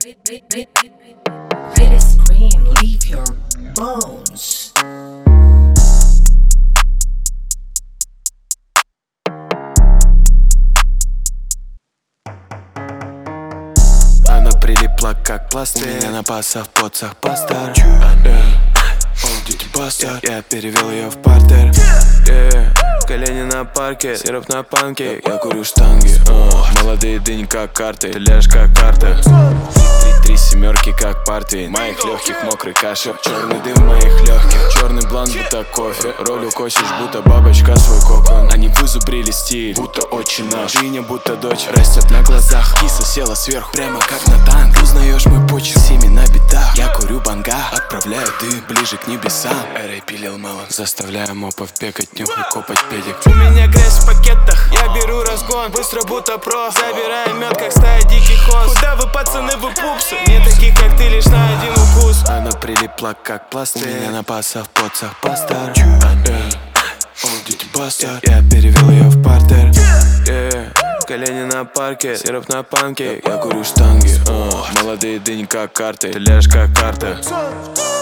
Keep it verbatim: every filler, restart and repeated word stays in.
Let it scream, leave your bones. Она прилипла как пластырь. У меня на пасах, поцах, пастор. Олдити бастард. Я перевел ее в партер. yeah. Колени на парке, сироп на панке. Я курю штанги, uh. Молодые дыни как карты, ты ляжешь как карта. Три семерки как партии. Моих легких мокрый кашель. Черный дым в моих легких. Черный бланк будто кофе. Роль укосишь, будто бабочка свой кокон. Они вызубрили стиль, будто очень наш. Дыня будто дочь, растет на глазах. Киса села сверху, прямо как на танк. Узнаешь мой почерк, семя на битах. Я курю банга, отправляю дым ближе к небесам. Эрей пилил мелон, заставляю мопов бегать, нюхай, копать педик. У меня грязь в пакетах, я беру разгон. Быстро будто про, забираю мед, как стая диких коз. Куда вы, пацаны, вы пупсы? Не таких, как ты, лишь на один укус. Она прилипла как пластырь. У меня на пасах, поцах, пастор. Олдити бастард. Я перевел ее в партер. yeah. Колени на парке, сироп на панке. Я курю штанги, uh. Молодые дыни как карты, ты ляжешь как карта.